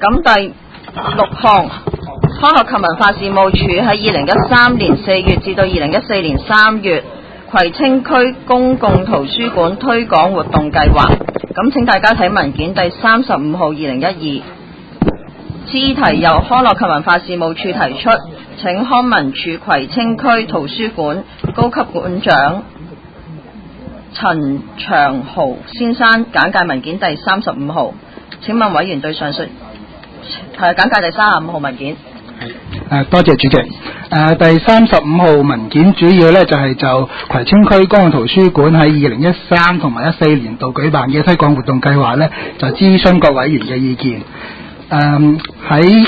咁第六項，康樂及文化事務署喺2013年4月至到2014年3月葵青區公共圖書館推廣活動計劃。咁請大家睇文件第35號2012。此議題由康樂及文化事務處提出，請康文署葵青區圖書館高級館長陳長豪先生簡介文件第35號。請問委員對上述簡介第35號文件。 多謝主席。第35號文件主要呢就係就葵青區公共圖書館喺2013同埋14年度舉辦嘅推廣活動計劃呢，就諮詢各委員嘅意見。喺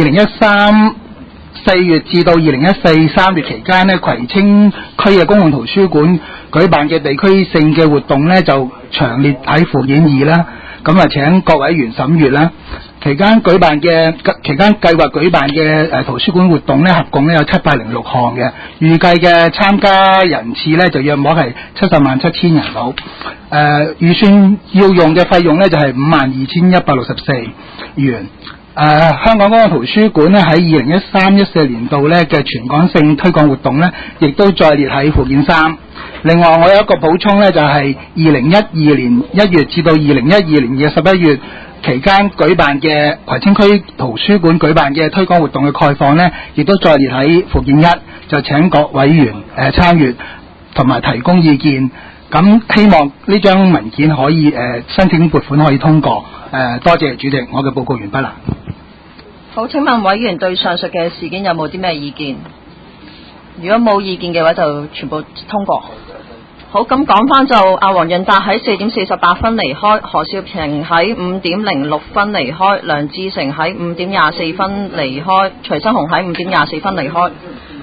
2013 4月至到2014 3月期間呢，葵青區嘅公共圖書館舉辦嘅地區性嘅活動呢，就詳列喺附件2啦。咁啊，請各委員審閱啦。期間計劃舉辦嘅圖書館活動呢，合共呢有706項嘅，預計嘅參加人次呢，就約莫係707000人度。預算要用嘅費用呢，就係52164元。香港公共圖書館呢，喺2013-14年度呢嘅全港性推廣活動呢，亦都再列喺附件3。另外我有一個補充呢，就係2012年1月至到2012年嘅11月期間舉辦嘅葵青區圖書館舉辦嘅推廣活動嘅概況呢，亦都再列喺附件1，就請各委員參閱同埋提供意見。咁希望呢張文件可以申請撥款可以通過。多謝主席，我嘅報告完畢啦。 好，請問委員對上述嘅事件有冇啲咩意見？如果冇意見嘅話，就全部通過。好，咁講翻就黃潤達喺4點48分離開，何少平喺5點06分離開，梁志成喺5點24分離開，徐新雄喺5點24分離開。